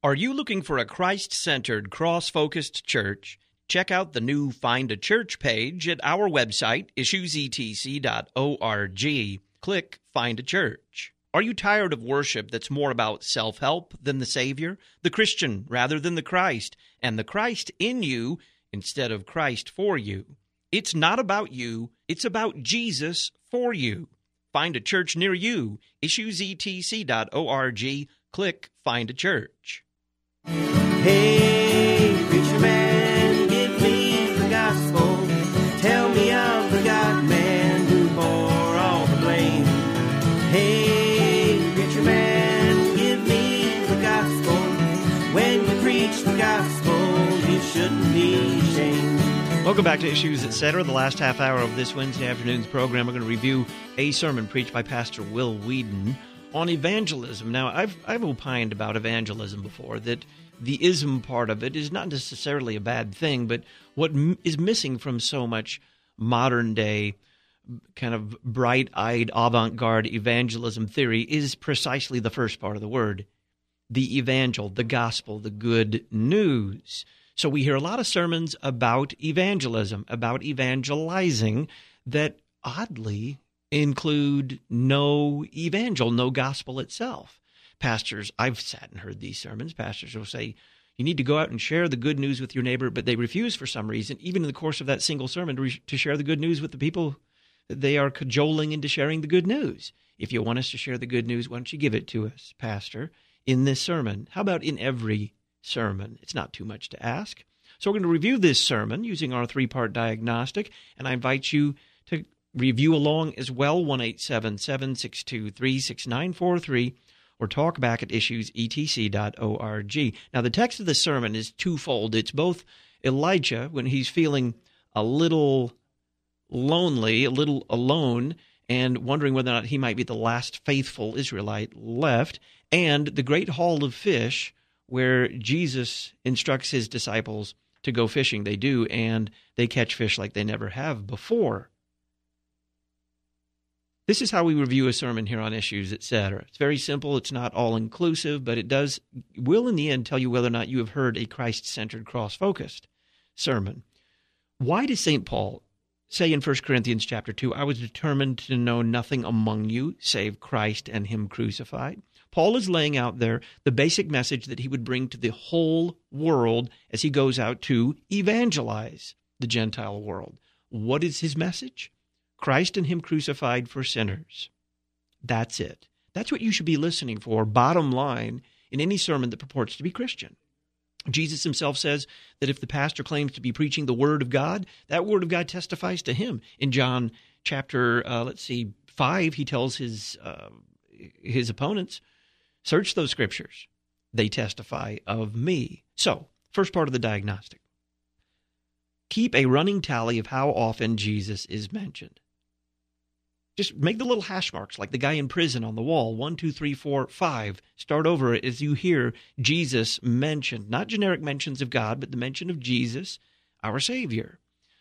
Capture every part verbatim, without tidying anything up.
Are you looking for a Christ-centered, cross-focused church? Check out the new Find a Church page at our website, issues e t c dot org. Click Find a Church. Are you tired of worship that's more about self-help than the Savior, the Christian rather than the Christ, and the Christ in you instead of Christ for you? It's not about you, it's about Jesus for you. Find a church near you, issues e t c dot org. Click Find a Church. Hey, preacher man, give me the gospel. Tell me of the God-man who bore all the blame. Hey, preacher man, give me the gospel. When you preach the gospel, you shouldn't be ashamed. Welcome back to Issues, et cetera. The last half hour of this Wednesday afternoon's program, we're going to review a sermon preached by Pastor Will Whedon on evangelism. Now, I've I've opined about evangelism before, that the ism part of it is not necessarily a bad thing, but what m- is missing from so much modern-day kind of bright-eyed avant-garde evangelism theory is precisely the first part of the word, the evangel, the gospel, the good news. So we hear a lot of sermons about evangelism, about evangelizing, that oddly include no evangel, no gospel itself. Pastors, I've sat and heard these sermons, pastors will say, you need to go out and share the good news with your neighbor, but they refuse for some reason, even in the course of that single sermon, to, re- to share the good news with the people that they are cajoling into sharing the good news. If you want us to share the good news, why don't you give it to us, Pastor, in this sermon? How about in every sermon? It's not too much to ask. So we're going to review this sermon using our three-part diagnostic, and I invite you to review along as well, one eight seven seven, six two three, six nine four three, or talk back at issues e t c dot org. Now, the text of the sermon is twofold. It's both Elijah, when he's feeling a little lonely, a little alone, and wondering whether or not he might be the last faithful Israelite left, and the great haul of fish, where Jesus instructs his disciples to go fishing. They do, and they catch fish like they never have before. This is how we review a sermon here on Issues, et cetera. It's very simple. It's not all-inclusive, but it does will in the end tell you whether or not you have heard a Christ-centered, cross-focused sermon. Why does Saint Paul say in First Corinthians chapter two, I was determined to know nothing among you save Christ and him crucified? Paul is laying out there the basic message that he would bring to the whole world as he goes out to evangelize the Gentile world. What is his message? Christ and him crucified for sinners. That's it. That's what you should be listening for, bottom line, in any sermon that purports to be Christian. Jesus himself says that if the pastor claims to be preaching the Word of God, that Word of God testifies to him. In John chapter, uh, let's see, five, he tells his uh, his opponents, search those scriptures. They testify of me. So, first part of the diagnostic. Keep a running tally of how often Jesus is mentioned. Just make the little hash marks like the guy in prison on the wall. One, two, three, four, five. Start over as you hear Jesus mentioned. Not generic mentions of God, but the mention of Jesus, our Savior.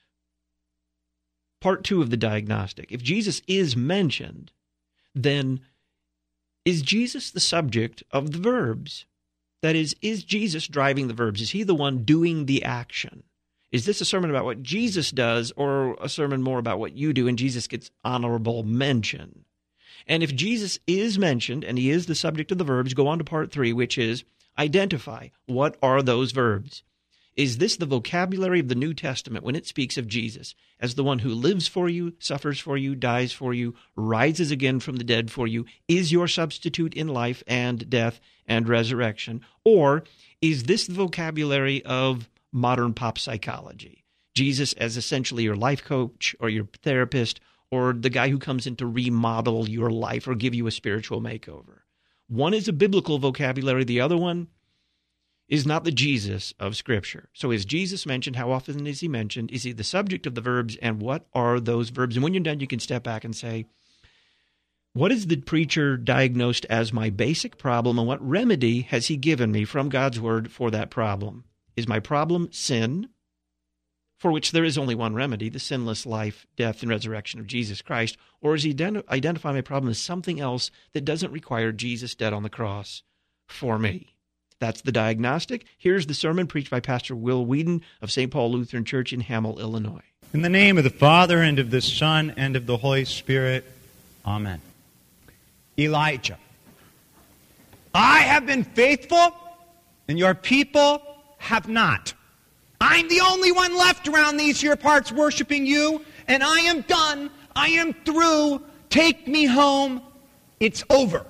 Part two of the diagnostic. If Jesus is mentioned, then is Jesus the subject of the verbs? That is, is Jesus driving the verbs? Is he the one doing the action? Is this a sermon about what Jesus does, or a sermon more about what you do, and Jesus gets honorable mention? And if Jesus is mentioned, and he is the subject of the verbs, go on to part three, which is identify. What are those verbs? Is this the vocabulary of the New Testament when it speaks of Jesus as the one who lives for you, suffers for you, dies for you, rises again from the dead for you, is your substitute in life and death and resurrection? Or is this the vocabulary of modern pop psychology? Jesus as essentially your life coach or your therapist, or the guy who comes in to remodel your life or give you a spiritual makeover. One is a biblical vocabulary. The other one is not the Jesus of Scripture. So is Jesus mentioned? How often is he mentioned? Is he the subject of the verbs? And what are those verbs? And when you're done, you can step back and say, what is the preacher diagnosed as my basic problem, and what remedy has he given me from God's Word for that problem? Is my problem sin, for which there is only one remedy, the sinless life, death, and resurrection of Jesus Christ? Or is he ident- identify my problem as something else that doesn't require Jesus dead on the cross for me? That's the diagnostic. Here's the sermon preached by Pastor Will Whedon of Saint Paul Lutheran Church in Hamel, Illinois. In the name of the Father, and of the Son, and of the Holy Spirit. Amen. Elijah. I have been faithful, and your people have not. I'm the only one left around these here parts worshiping you, and I am done. I am through. Take me home. It's over.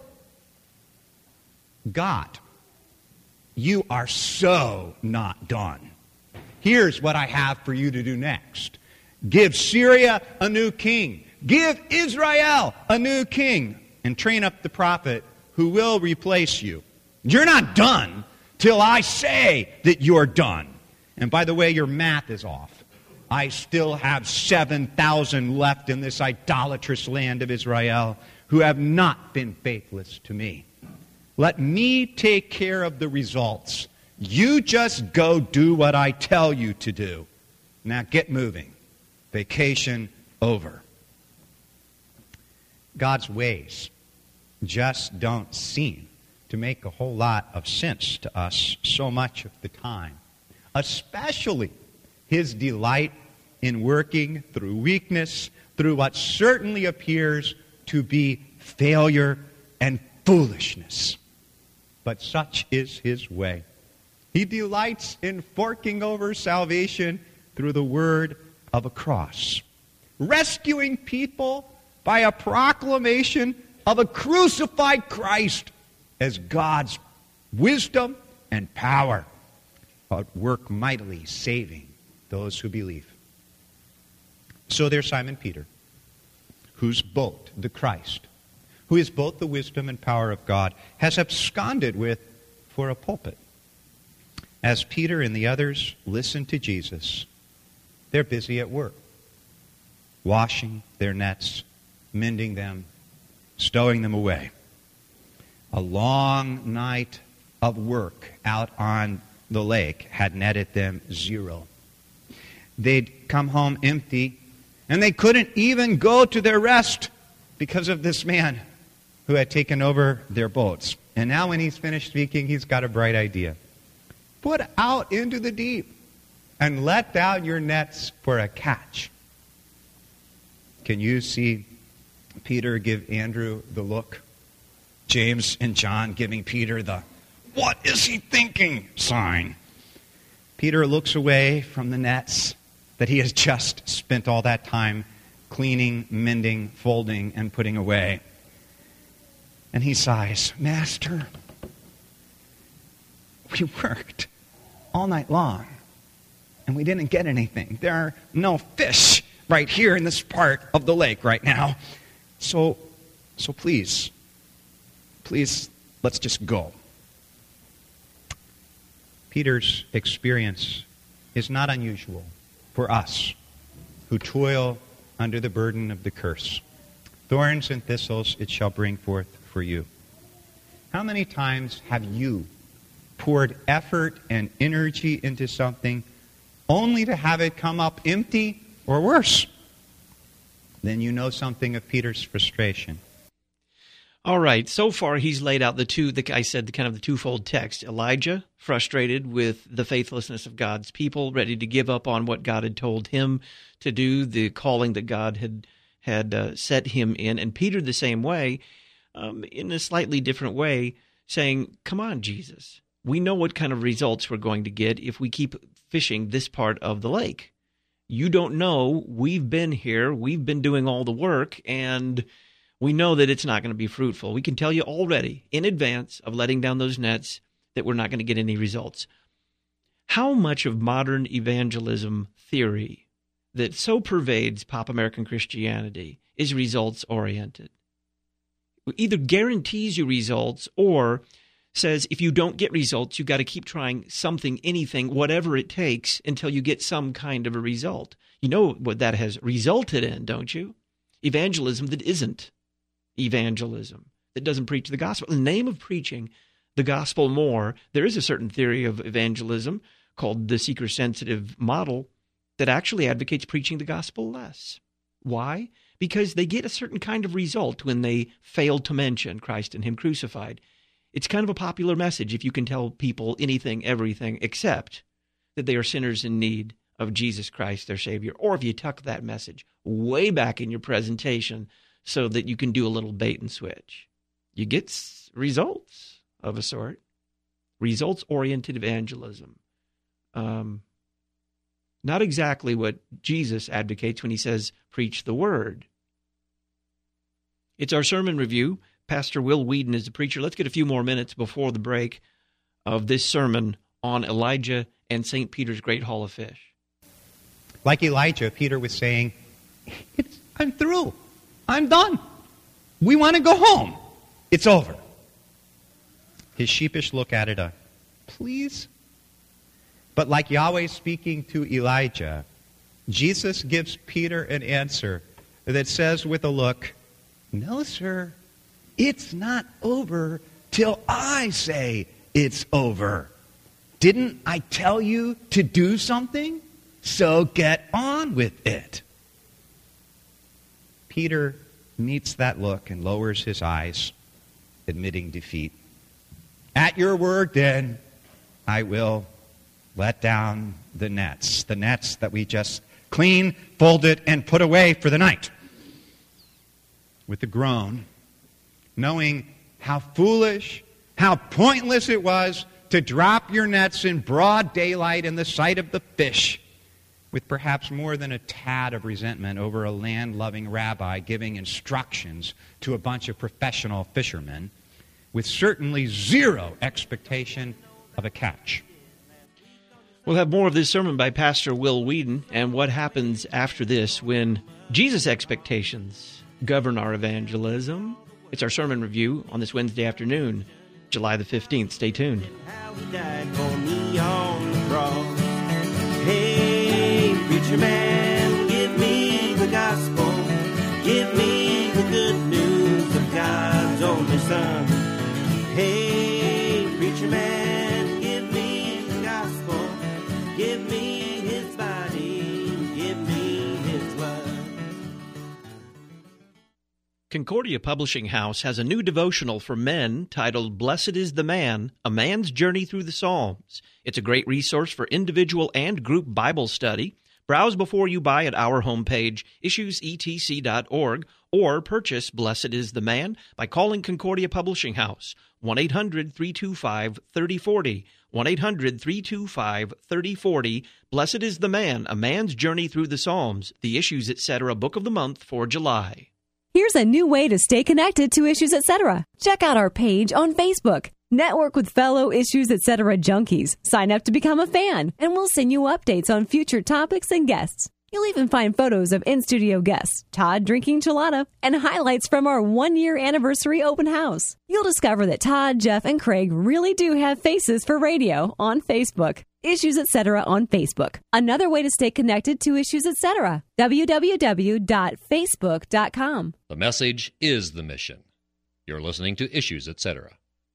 God, you are so not done. Here's what I have for you to do next. Give Syria a new king. Give Israel a new king. And train up the prophet who will replace you. You're not done till I say that you're done. And by the way, your math is off. I still have seven thousand left in this idolatrous land of Israel who have not been faithless to me. Let me take care of the results. You just go do what I tell you to do. Now get moving. Vacation over. God's ways just don't seem to make a whole lot of sense to us so much of the time. Especially His delight in working through weakness, through what certainly appears to be failure and foolishness. But such is His way. He delights in forking over salvation through the word of a cross, rescuing people by a proclamation of a crucified Christ as God's wisdom and power at work mightily saving those who believe. So there's Simon Peter, whose boat, the Christ, who is both the wisdom and power of God, has absconded with for a pulpit. As Peter and the others listen to Jesus, they're busy at work, washing their nets, mending them, stowing them away. A long night of work out on the lake had netted them zero. They'd come home empty, and they couldn't even go to their rest because of this man who had taken over their boats. And now when he's finished speaking, he's got a bright idea. Put out into the deep and let down your nets for a catch. Can you see Peter give Andrew the look? James and John giving Peter the, "What is he thinking?" sign. Peter looks away from the nets that he has just spent all that time cleaning, mending, folding, and putting away. And he sighs, "Master, we worked all night long, and we didn't get anything. There are no fish right here in this part of the lake right now. So, so please, please, let's just go." Peter's experience is not unusual for us who toil under the burden of the curse. Thorns and thistles it shall bring forth for you. How many times have you poured effort and energy into something only to have it come up empty or worse? Then you know something of Peter's frustration. All right, so far he's laid out the two, the, I said, the kind of the twofold text. Elijah, frustrated with the faithlessness of God's people, ready to give up on what God had told him to do, the calling that God had had uh, set him in. And Peter the same way, um, in a slightly different way, saying, "Come on, Jesus. We know what kind of results we're going to get if we keep fishing this part of the lake. You don't know. We've been here. We've been doing all the work, and we know that it's not going to be fruitful. We can tell you already in advance of letting down those nets that we're not going to get any results." How much of modern evangelism theory that so pervades pop American Christianity is results-oriented? It either guarantees you results or says if you don't get results, you've got to keep trying something, anything, whatever it takes until you get some kind of a result. You know what that has resulted in, don't you? Evangelism that isn't evangelism, that doesn't preach the gospel. In the name of preaching the gospel more, there is a certain theory of evangelism called the seeker-sensitive model that actually advocates preaching the gospel less. Why? Because they get a certain kind of result when they fail to mention Christ and Him crucified. It's kind of a popular message if you can tell people anything, everything, except that they are sinners in need of Jesus Christ, their Savior. Or if you tuck that message way back in your presentation so that you can do a little bait and switch, you get s- results of a sort. Results-oriented evangelism. Um, not exactly what Jesus advocates when he says, preach the word. It's our sermon review. Pastor Will Weedon is the preacher. Let's get a few more minutes before the break of this sermon on Elijah and Saint Peter's Great Haul of Fish. Like Elijah, Peter was saying, it's, I'm through. I'm done. We want to go home. It's over. His sheepish look added a, please? But like Yahweh speaking to Elijah, Jesus gives Peter an answer that says with a look, no, sir, it's not over till I say it's over. Didn't I tell you to do something? So get on with it. Peter meets that look and lowers his eyes, admitting defeat. At your word, then, I will let down the nets, the nets that we just cleaned, folded, and put away for the night. With a groan, knowing how foolish, how pointless it was to drop your nets in broad daylight in the sight of the fish, with perhaps more than a tad of resentment over a land-loving rabbi giving instructions to a bunch of professional fishermen, with certainly zero expectation of a catch. We'll have more of this sermon by Pastor Will Weedon and what happens after this when Jesus' expectations govern our evangelism. It's our sermon review on this Wednesday afternoon, July the fifteenth. Stay tuned. How he died for me on the cross. Hey, preacher man, give me the gospel. Give me the good news of God's only Son. Hey, preacher man, give me the gospel. Give me his body. Give me his blood. Concordia Publishing House has a new devotional for men titled Blessed is the Man, A Man's Journey Through the Psalms. It's a great resource for individual and group Bible study. Browse before you buy at our homepage, issues e t c dot org, or purchase Blessed is the Man by calling Concordia Publishing House, one eight hundred, three two five, three oh four oh, one eight hundred, three two five, three oh four oh. Blessed is the Man, A Man's Journey Through the Psalms, the Issues, et cetera Book of the Month for July. Here's a new way to stay connected to Issues, et cetera. Check out our page on Facebook. Network with fellow Issues, et cetera junkies. Sign up to become a fan, and we'll send you updates on future topics and guests. You'll even find photos of in-studio guests, Todd drinking Chelada, and highlights from our one-year anniversary open house. You'll discover that Todd, Jeff, and Craig really do have faces for radio on Facebook. Issues, et cetera on Facebook. Another way to stay connected to Issues, et cetera. w w w dot facebook dot com. The message is the mission. You're listening to Issues, et cetera.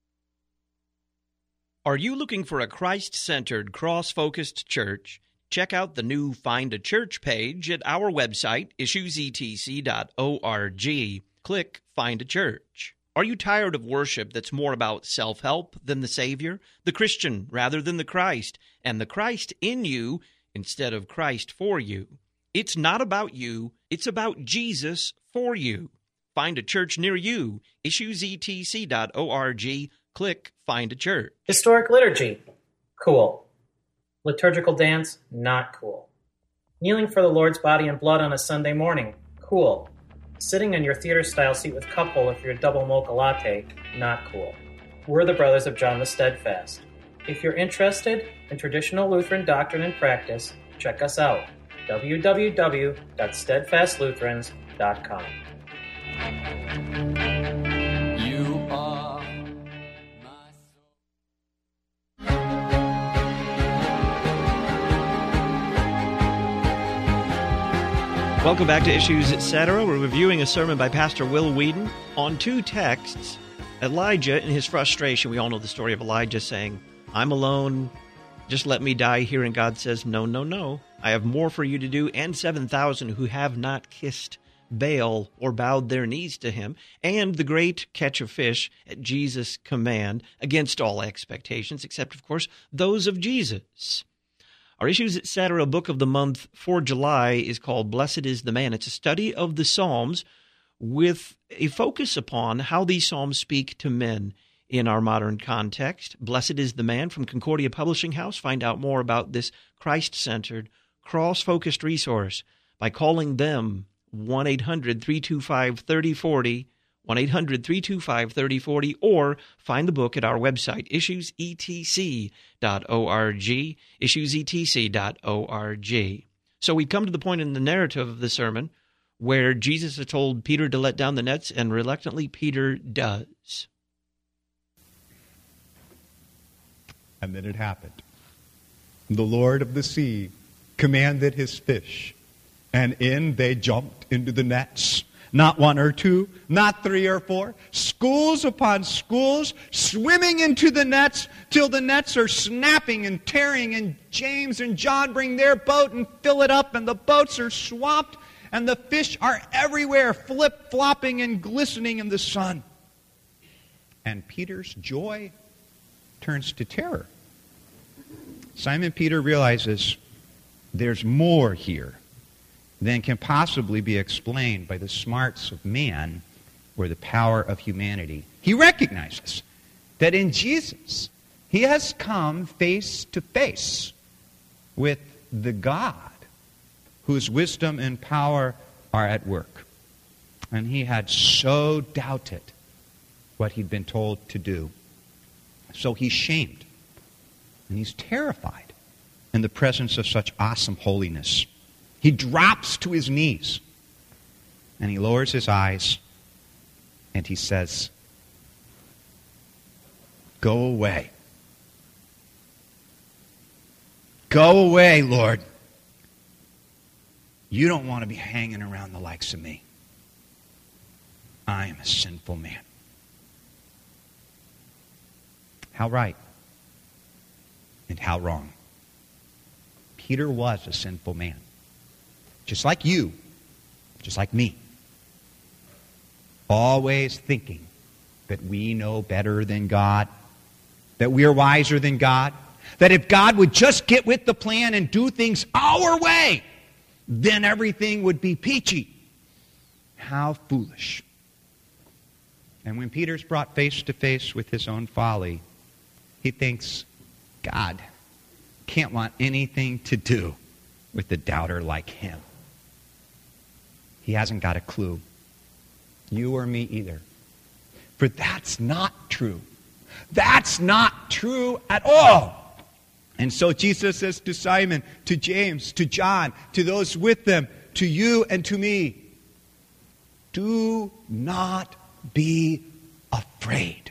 Are you looking for a Christ-centered, cross-focused church? Check out the new Find a Church page at our website, issues e t c dot org. Click Find a Church. Are you tired of worship that's more about self-help than the Savior, the Christian rather than the Christ, and the Christ in you instead of Christ for you? It's not about you, it's about Jesus for you. Find a church near you, issues e t c dot org. Click Find a Church. Historic liturgy, cool. Liturgical dance, not cool. Kneeling for the Lord's body and blood on a Sunday morning, cool. Sitting in your theater-style seat with cup holder for your double mocha latte, not cool. We're the Brothers of John the Steadfast. If you're interested in traditional Lutheran doctrine and practice, check us out, w w w dot steadfast lutherans dot com. You are my Welcome back to Issues, et cetera. We're reviewing a sermon by Pastor Will Weedon on two texts. Elijah, in his frustration, we all know the story of Elijah saying, I'm alone, just let me die here. And God says, no, no, no. I have more for you to do, and seven thousand who have not kissed Baal or bowed their knees to him, and the great catch of fish at Jesus' command against all expectations, except, of course, those of Jesus. Our Issues, et cetera book of the month for July is called Blessed is the Man. It's a study of the Psalms with a focus upon how these Psalms speak to men in our modern context. Blessed is the Man from Concordia Publishing House. Find out more about this Christ-centered, cross-focused resource by calling them one eight hundred three two five three oh four oh, one eight hundred three two five three oh four oh, or find the book at our website, issues e t c dot org, issues e t c dot org. So we've come to the point in the narrative of the sermon where Jesus had told Peter to let down the nets, and reluctantly Peter does. And then it happened. The Lord of the sea commanded his fish, and in they jumped into the nets. Not one or two, not three or four, schools upon schools, swimming into the nets till the nets are snapping and tearing, and James and John bring their boat and fill it up, and the boats are swamped, and the fish are everywhere, flip-flopping and glistening in the sun. And Peter's joy turns to terror. Simon Peter realizes there's more here than can possibly be explained by the smarts of man or the power of humanity. He recognizes that in Jesus, he has come face to face with the God whose wisdom and power are at work. And he had so doubted what he'd been told to do. So he's shamed, and he's terrified in the presence of such awesome holiness. He drops to his knees, and he lowers his eyes, and he says, "Go away. Go away, Lord. You don't want to be hanging around the likes of me. I am a sinful man." How right and how wrong. Peter was a sinful man. Just like you, just like me. Always thinking that we know better than God, that we are wiser than God, that if God would just get with the plan and do things our way, then everything would be peachy. How foolish. And when Peter's brought face to face with his own folly, he thinks, God can't want anything to do with a doubter like him. He hasn't got a clue. You or me either. For that's not true. That's not true at all. And so Jesus says to Simon, to James, to John, to those with them, to you and to me, do not be afraid.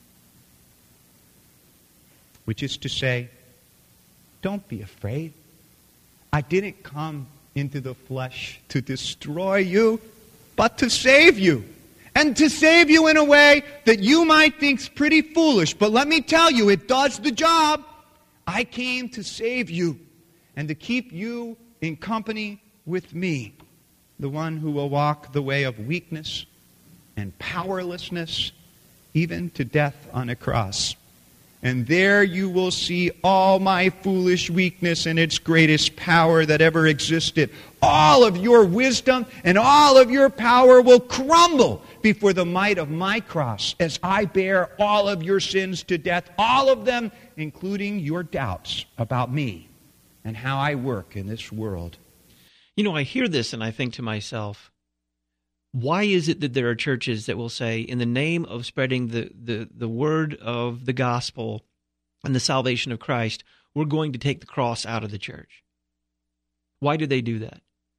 Which is to say, don't be afraid. I didn't come into the flesh to destroy you, but to save you. And to save you in a way that you might think's pretty foolish. But let me tell you, it does the job. I came to save you and to keep you in company with me, the one who will walk the way of weakness and powerlessness, even to death on a cross. And there you will see all my foolish weakness and its greatest power that ever existed. All of your wisdom and all of your power will crumble before the might of my cross as I bear all of your sins to death, all of them, including your doubts about me and how I work in this world. You know, I hear this and I think to myself, why is it that there are churches that will say, in the name of spreading the, the, the word of the gospel and the salvation of Christ, we're going to take the cross out of the church? Why do they do that?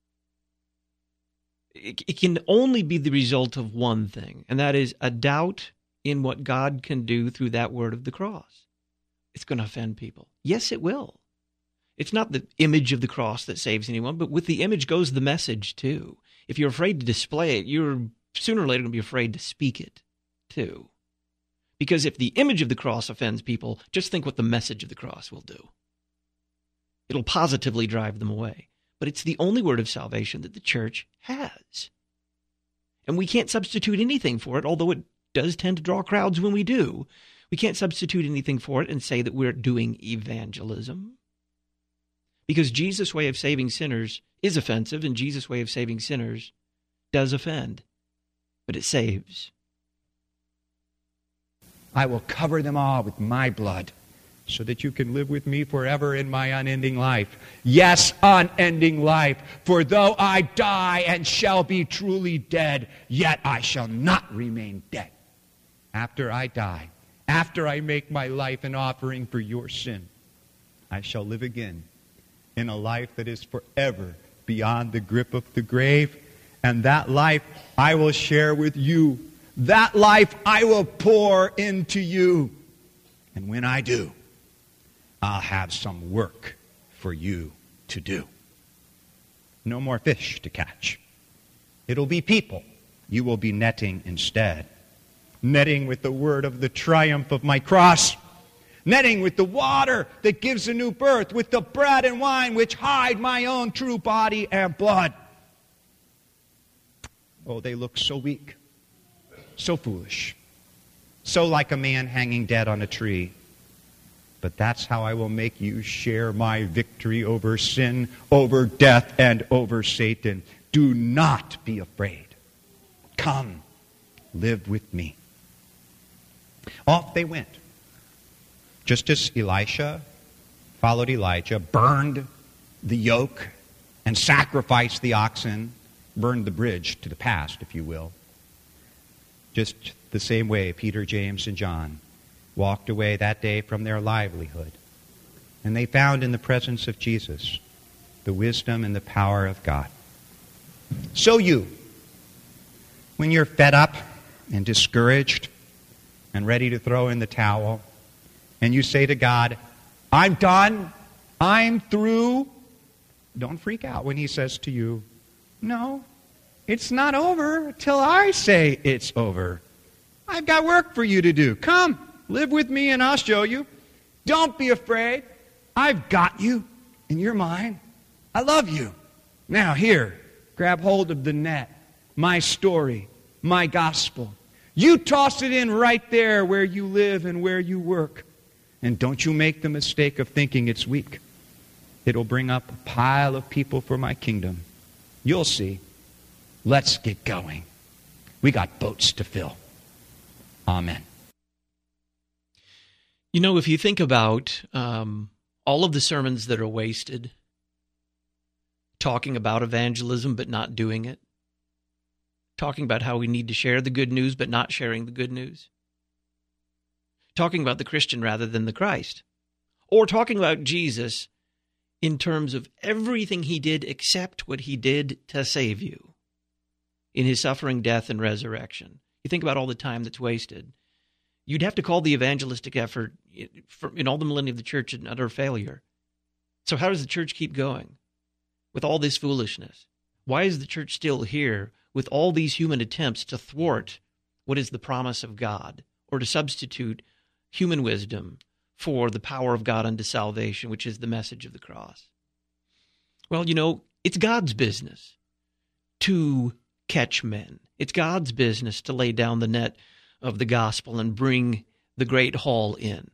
It, it can only be the result of one thing, and that is a doubt in what God can do through that word of the cross. It's going to offend people. Yes, it will. It's not the image of the cross that saves anyone, but with the image goes the message too. If you're afraid to display it, you're sooner or later going to be afraid to speak it, too. Because if the image of the cross offends people, just think what the message of the cross will do. It'll positively drive them away. But it's the only word of salvation that the church has. And we can't substitute anything for it, although it does tend to draw crowds when we do. We can't substitute anything for it and say that we're doing evangelism. Because Jesus' way of saving sinners is offensive, and Jesus' way of saving sinners does offend. But it saves. I will cover them all with my blood, so that you can live with me forever in my unending life. Yes, unending life. For though I die and shall be truly dead, yet I shall not remain dead. After I die, after I make my life an offering for your sin, I shall live again in a life that is forever beyond the grip of the grave. And that life I will share with you. That life I will pour into you. And when I do, I'll have some work for you to do. No more fish to catch. It'll be people you will be netting instead. Netting with the word of the triumph of my cross. Netting with the water that gives a new birth. With the bread and wine which hide my own true body and blood. Oh, they look so weak. So foolish. So like a man hanging dead on a tree. But that's how I will make you share my victory over sin, over death, and over Satan. Do not be afraid. Come, live with me. Off they went. Just as Elisha followed Elijah, burned the yoke, and sacrificed the oxen, burned the bridge to the past, if you will. Just the same way Peter, James, and John walked away that day from their livelihood. And they found in the presence of Jesus the wisdom and the power of God. So you, when you're fed up and discouraged and ready to throw in the towel, and you say to God, I'm done, I'm through, don't freak out when he says to you, no, it's not over till I say it's over. I've got work for you to do. Come. Live with me and I'll show you. Don't be afraid. I've got you and you're mine. I love you. Now here, grab hold of the net. My story, my gospel. You toss it in right there where you live and where you work. And don't you make the mistake of thinking it's weak. It'll bring up a pile of people for my kingdom. You'll see. Let's get going. We got boats to fill. Amen. You know, if you think about um, all of the sermons that are wasted, talking about evangelism but not doing it, talking about how we need to share the good news but not sharing the good news, talking about the Christian rather than the Christ, or talking about Jesus in terms of everything he did except what he did to save you in his suffering, death, and resurrection. You think about all the time that's wasted. You'd have to call the evangelistic effort in all the millennia of the church an utter failure. So how does the church keep going with all this foolishness? Why is the church still here with all these human attempts to thwart what is the promise of God, or to substitute human wisdom for the power of God unto salvation, which is the message of the cross? Well, you know, it's God's business to catch men. It's God's business to lay down the net of the gospel and bring the great haul in.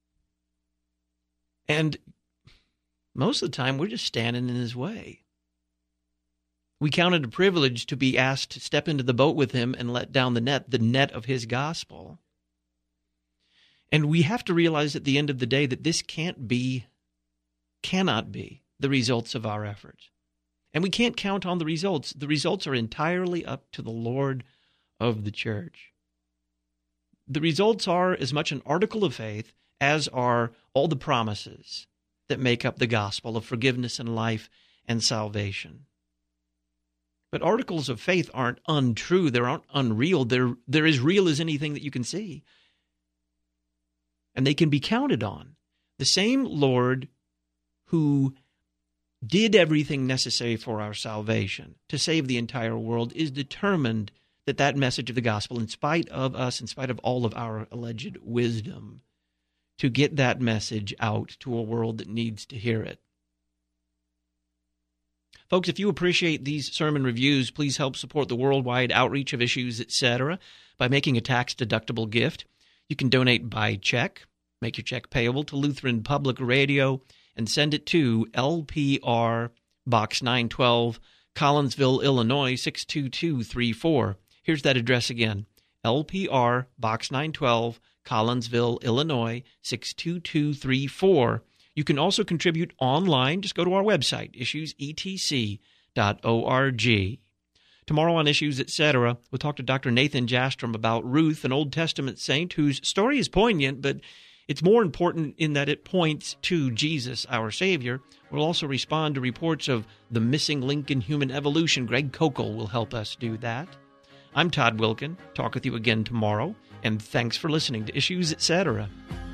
And most of the time, we're just standing in his way. We count it a privilege to be asked to step into the boat with him and let down the net, the net of his gospel. And we have to realize at the end of the day that this can't be, cannot be, the results of our efforts. And we can't count on the results. The results are entirely up to the Lord of the church. The results are as much an article of faith as are all the promises that make up the gospel of forgiveness and life and salvation. But articles of faith aren't untrue. They aren't unreal. They're, they're as real as anything that you can see. And they can be counted on. The same Lord who did everything necessary for our salvation to save the entire world is determined that that message of the gospel, in spite of us, in spite of all of our alleged wisdom, to get that message out to a world that needs to hear it. Folks, if you appreciate these sermon reviews, please help support the worldwide outreach of Issues, et cetera by making a tax-deductible gift. You can donate by check, make your check payable to Lutheran Public Radio, and send it to L P R Box nine twelve, Collinsville, Illinois, six two two three four. Here's that address again, L P R Box nine twelve, Collinsville, Illinois, six two two three four. You can also contribute online. Just go to our website, issues e t c dot org. Tomorrow on Issues, et cetera, we'll talk to Doctor Nathan Jastrom about Ruth, an Old Testament saint whose story is poignant, but it's more important in that it points to Jesus, our Savior. We'll also respond to reports of the missing link in human evolution. Greg Kokel will help us do that. I'm Todd Wilkin. Talk with you again tomorrow, and thanks for listening to Issues, et cetera.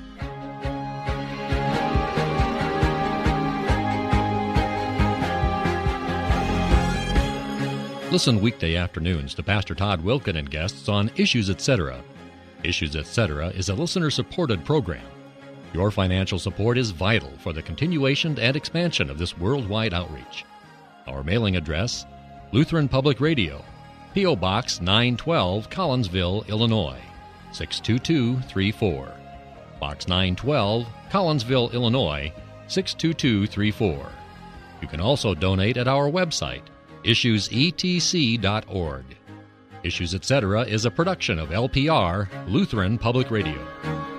Listen weekday afternoons to Pastor Todd Wilkin and guests on Issues, et cetera. Issues, et cetera is a listener-supported program. Your financial support is vital for the continuation and expansion of this worldwide outreach. Our mailing address, Lutheran Public Radio, P O. Box nine twelve, Collinsville, Illinois, six two two three four. Box nine twelve, Collinsville, Illinois, six two two three four. You can also donate at our website, issues e t c dot org. Issues, et cetera is a production of L P R, Lutheran Public Radio.